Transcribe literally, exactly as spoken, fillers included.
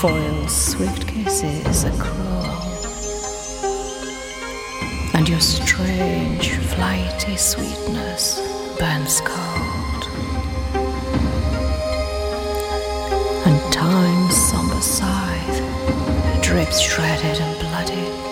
trefoil's swift kisses are cruel, and your strange, flighty sweetness burns cold, and time's somber scythe drips shredded and bloody